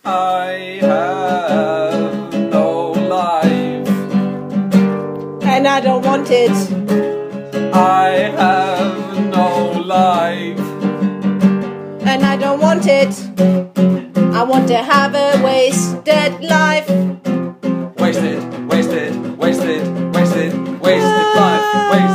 I have no life, and I don't want it. I have no life, and I don't want it. I want to have a wasted life. wasted, wasted, wasted, wasted, wasted life, wasted.